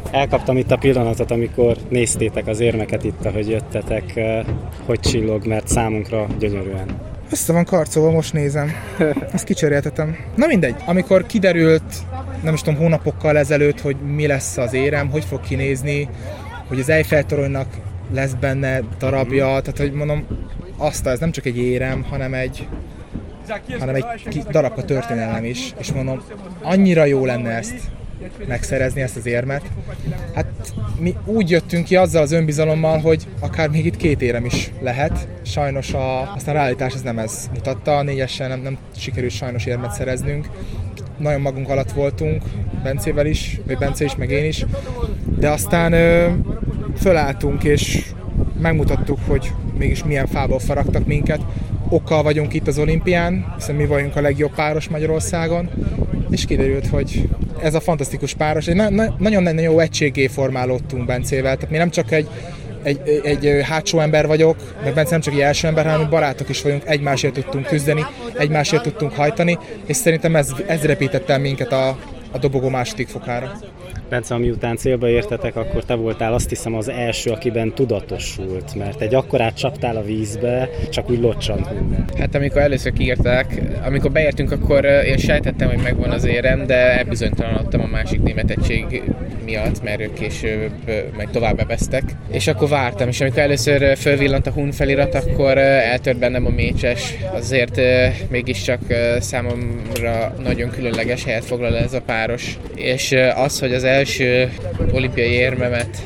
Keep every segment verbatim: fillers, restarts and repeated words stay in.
Elkaptam itt a pillanatot, amikor néztétek az érmeket itt, ahogy jöttetek, hogy csillog, mert számunkra gyönyörűen. Össze van karcolva, most nézem. Ezt kicseréltetem. Na mindegy, amikor kiderült, nem is tudom, hónapokkal ezelőtt, hogy mi lesz az érem, hogy fog kinézni, hogy az Eiffel-toronynak lesz benne darabja, tehát hogy mondom, azt ez nem csak egy érem, hanem egy, hanem egy darabka történelem is, és mondom, annyira jó lenne ezt megszerezni, ezt az érmet. Hát mi úgy jöttünk ki azzal az önbizalommal, hogy akár még itt két érem is lehet. Sajnos a, aztán a realitás ez nem ez mutatta, a négyessel nem, nem sikerült sajnos érmet szereznünk. Nagyon magunk alatt voltunk, Bencével is, vagy Bence is, meg én is, de aztán ö, fölálltunk és megmutattuk, hogy mégis milyen fából faragtak minket. Okkal vagyunk itt az olimpián, hiszen mi vagyunk a legjobb páros Magyarországon, és kiderült, hogy ez a fantasztikus páros, egy na- na- nagyon-nagyon jó egységgé formálódtunk Bencével, tehát mi nem csak egy, egy, egy hátsó ember vagyok, meg Bence nem csak egy első ember, hanem mi barátok is vagyunk, egymásért tudtunk küzdeni, egymásért tudtunk hajtani, és szerintem ez, ez repítette minket a, a dobogó második fokára. Bence, amiután célba értetek, akkor te voltál azt hiszem az első, akiben tudatosult, mert egy akkorát csaptál a vízbe, csak úgy locsant minden. Hát amikor először kiírták, amikor beértünk, akkor én sejtettem, hogy megvan az érem, de elbizonytalanodtam a másik német egység miatt, mert ők később meg tovább ebeztek. És akkor vártam, és amikor először fölvillant a Hun felirat, akkor eltört bennem a mécses. Azért mégiscsak számomra nagyon különleges helyet foglal ez a páros. És az, hogy az első olimpiai érmemet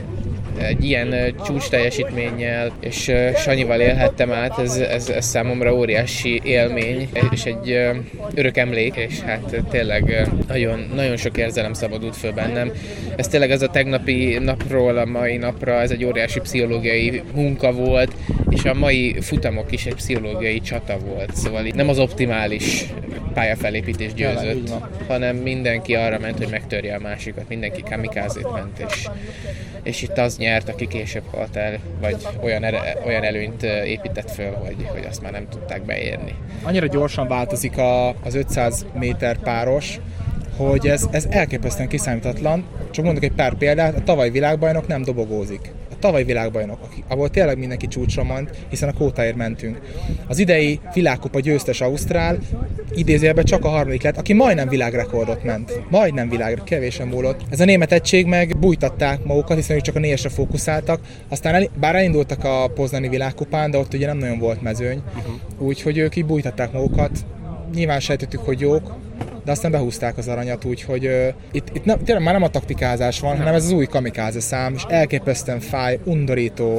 egy ilyen csúcs teljesítménnyel és Sanyival élhettem át, ez, ez, ez számomra óriási élmény, és egy örök emlék, és hát tényleg nagyon, nagyon sok érzelem szabadult föl bennem. Ez tényleg ez a tegnapi napról a mai napra, ez egy óriási pszichológiai munka volt, és a mai futamok is egy pszichológiai csata volt, szóval nem az optimális pályafelépítés győzött, hanem mindenki arra ment, hogy megtörje a másikat, mindenki kamikázét ment, és, és itt az nyert, aki később halt el, vagy olyan, ere, olyan előnyt épített föl, hogy, hogy azt már nem tudták beérni. Annyira gyorsan változik a, az ötszáz méter páros, hogy ez, ez elképesztően kiszámítatlan. Csak mondok egy pár példát, a tavaly világbajnok nem dobogózik. A tavaly világbajnok, ahol tényleg mindenki csúcsra ment, hiszen a kótáért mentünk. Az idei világkupa győztes ausztrál idézőjelben csak a harmadik lett, aki majdnem világrekordot ment. Majdnem világrekordot, kevésen múlott. Ez a német egység meg bújtatták magukat, hiszen ők csak a négyesre fókuszáltak. Aztán el, bár elindultak a poznani világkupán, de ott ugye nem nagyon volt mezőny. Uh-huh. Úgyhogy ők így bújtatták magukat. Nyilván sejtettük, hogy jók, de aztán behúzták az aranyat, úgyhogy uh, itt, itt nem, tényleg már nem a taktikázás van, hanem ez az új kamikáze szám, és elképesztően fáj, undorító,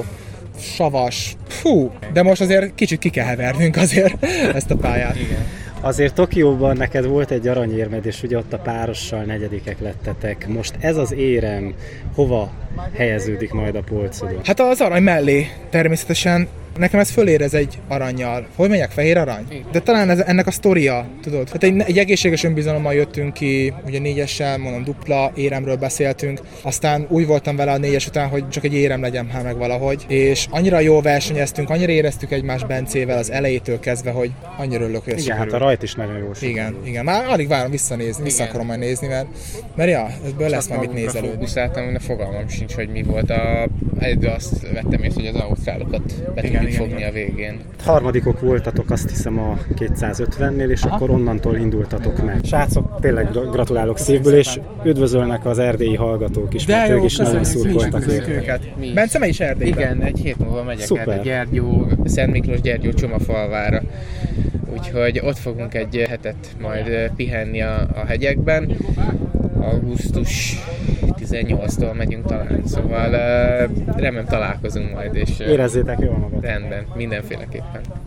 savas, fú, de most azért kicsit ki kell hevernünk azért ezt a pályát. Igen. Azért Tokióban neked volt egy aranyérmed, és ugye ott a párossal negyedikek lettetek. Most ez az érem hova helyeződik majd a polcodon? Hát az arany mellé természetesen. Nekem ez fölérez egy arannyal. Hogy mondják, fehér arany? De talán ez, ennek a sztoria, tudod? Hát egy, egy egészséges önbizalommal jöttünk ki, ugye négyessel, mondom, dupla éremről beszéltünk. Aztán úgy voltam vele a négyes után, hogy csak egy érem legyen már meg valahogy. És annyira jól versenyeztünk, annyira éreztük egymást Bencével az elejétől kezdve, hogy annyira örülök, hogy ez igen, sikerül. Hát a rajt is nagyon jó. Igen, igen. Már alig várom visszanézni, vissza akarom majd nézni, mert, mert ja, ebből lesz majd mit nézelődni. Fókuszáltam, de fogalmam sincs, hogy mi volt a... Egyedül azt vettem észre, hogy az ausztrálokat be tudjuk fogni a végén. Harmadikok voltatok azt hiszem a kétszázötvennél, és aha, akkor onnantól indultatok meg. Srácok, tényleg gratulálok szívből, és üdvözölnek az erdélyi hallgatók is, de mert jó, ők is nagyon szurkoltak őket. Bence, mely is Erdélyben? Igen, egy hét múlva megyek el Gyergyó, Szent Miklós Gyergyó Csomafalvára. Úgyhogy ott fogunk egy hetet majd pihenni a, a hegyekben. augusztus tizennyolcadikától megyünk talán, szóval remélem találkozunk majd. És érezzétek jól magad. Rendben, mindenféleképpen.